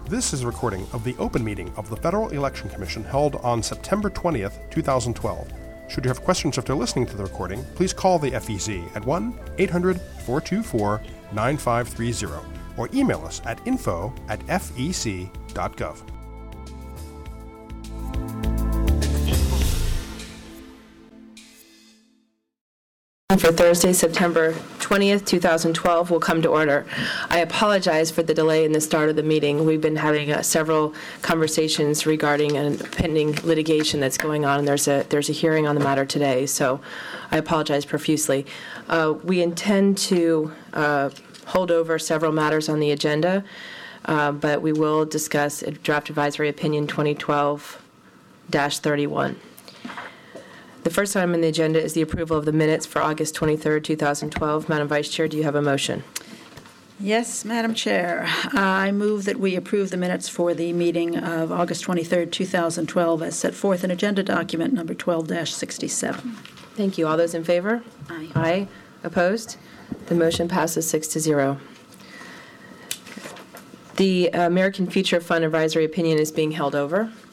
This is a recording of the open meeting of the Federal Election Commission held on September 20th, 2012. Should you have questions after listening to the recording, please call the FEC at 1-800-424-9530 or email us at info@fec.gov. For Thursday, September 20th, 2012 will come to order. I apologize for the delay in the start of the meeting. We've been having several conversations regarding a pending litigation that's going on, and there's a hearing on the matter today, so I apologize profusely. We intend to hold over several matters on the agenda, but we will discuss Draft Advisory Opinion 2012-31. The first item on the agenda is the approval of the minutes for August 23rd, 2012. Madam Vice Chair, do you have a motion? Yes, Madam Chair. I move that we approve the minutes for the meeting of August 23rd, 2012 as set forth in Agenda Document number 12-67. Thank you. All those in favor? Aye. Aye. Opposed? The motion passes 6-0. The American Future Fund Advisory Opinion is being held over.